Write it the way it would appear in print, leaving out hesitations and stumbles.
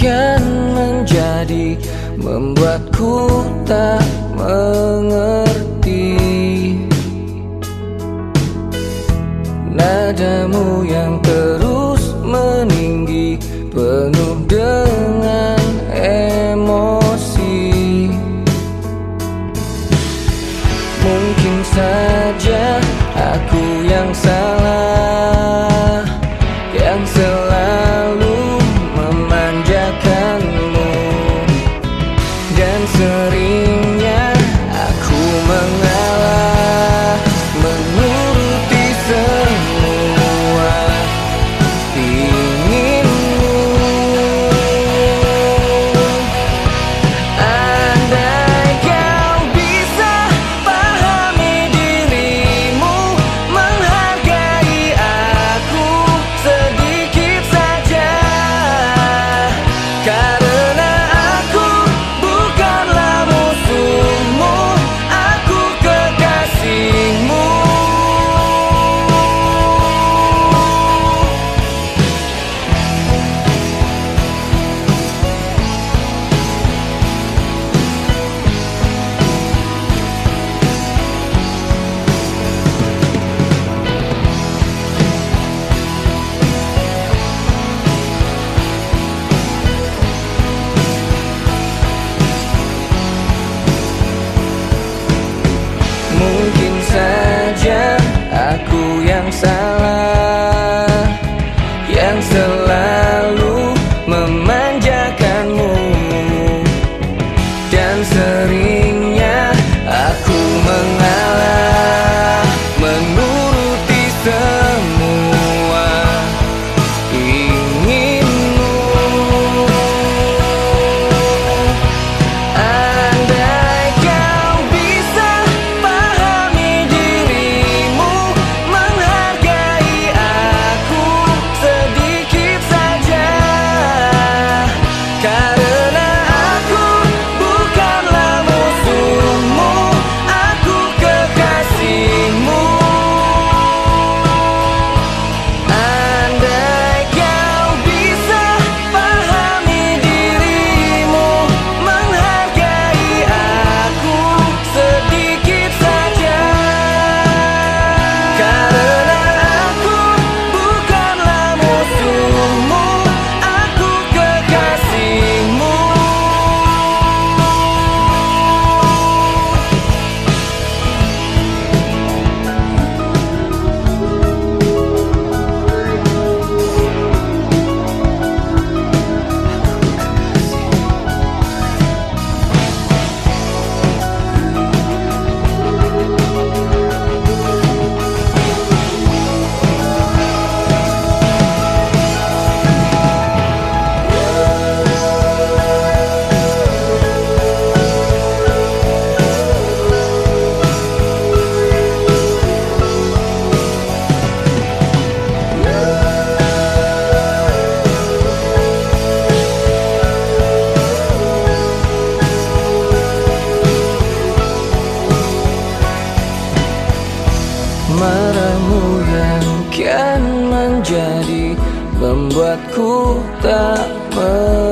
kian menjadi membuatku tak mengerti. Nadamu yang terus meninggi penuh dengan emosi. Mungkin saja aku yang salah, yang selalu memanjakanmu, dan seringnya aku mengalah, menuruti semua inginmu. Andai kau bisa pahami dirimu, menghargai aku sedikit saja, karena aku bukanlah musuhmu, aku kekasihmu. Mungkin saja aku yang salah, yang selalu memanjakanmu, dan seringnya aku mengalah, menuruti semua inginmu. Andai kau bisa pahami dirimu, menghargai aku sedikit saja, karena aku bukanlah musuhmu, aku kekasihmu. Andai kau bisa pahami dirimu, menghargai aku sedikit saja, karena aku bukanlah musuhmu, aku kekasihmu. Marahmu yang kian menjadi membuatku tak